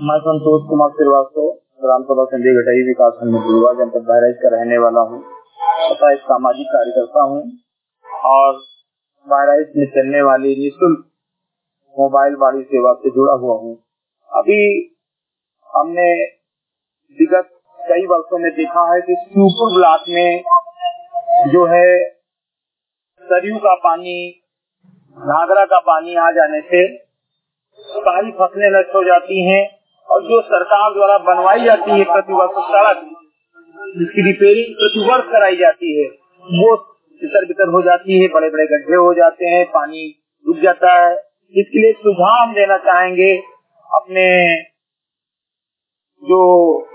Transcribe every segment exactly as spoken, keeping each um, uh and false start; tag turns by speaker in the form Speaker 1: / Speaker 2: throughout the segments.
Speaker 1: मैं संतोष कुमार श्रीवास्तव ग्राम सभा संजय घटाई विकास खंड बुलवा जनपद बहराइच का रहने वाला हूँ तथा एक सामाजिक कार्यकर्ता हूँ और बहराइच में चलने वाली निःशुल्क मोबाइल वाली सेवा से जुड़ा हुआ हूँ। अभी हमने विगत कई वर्षों में देखा है कि शिवपुर ब्लॉक में जो है सरयू का पानी, घाघरा का पानी आ जाने से सारी फसलें नष्ट हो जाती हैं और जो सरकार द्वारा बनवाई जाती है प्रतिवर्ष सड़क, जिसकी रिपेयरिंग प्रतिवर्ष कराई जाती है, वो तितर बितर हो जाती है, बड़े बड़े गड्ढे हो जाते हैं, पानी रुक जाता है। इसके लिए सुझाव हम देना चाहेंगे अपने जो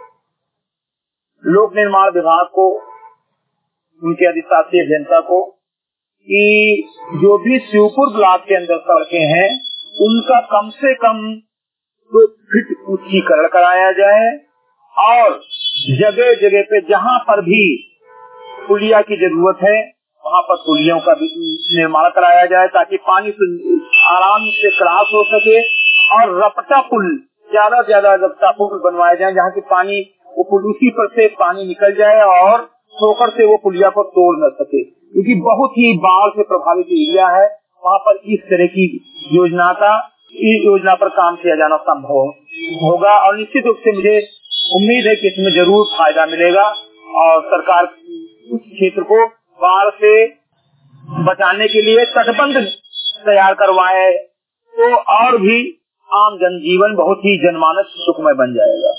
Speaker 1: लोक निर्माण विभाग को, उनके अधिशासी अभियंता को, कि जो भी शिवपुर ब्लॉक के अंदर सड़कें हैं उनका कम से कम दो फीट ऊंचीकरण कराया जाए और जगह जगह पे जहाँ पर भी पुलिया की जरूरत है वहाँ पर पुलियों का भी निर्माण कराया जाए ताकि पानी आराम से क्रॉस हो सके और रपटा पुल, ज्यादा ज्यादा रपटा पुल बनवाया जाए जहाँ की पानी वो पुल उसी पर से पानी निकल जाए और ठोकर से वो पुलिया को तोड़ न सके, क्योंकि बहुत ही बाढ़ से प्रभावित एरिया है। वहाँ पर इस तरह की योजना का इस योजना पर काम किया जाना संभव होगा और निश्चित रूप से मुझे उम्मीद है कि इसमें जरूर फायदा मिलेगा और सरकार उस क्षेत्र को बाढ़ से बचाने के लिए तटबंध तैयार करवाए तो और भी आम जनजीवन बहुत ही जनमानस सुखमय बन जाएगा।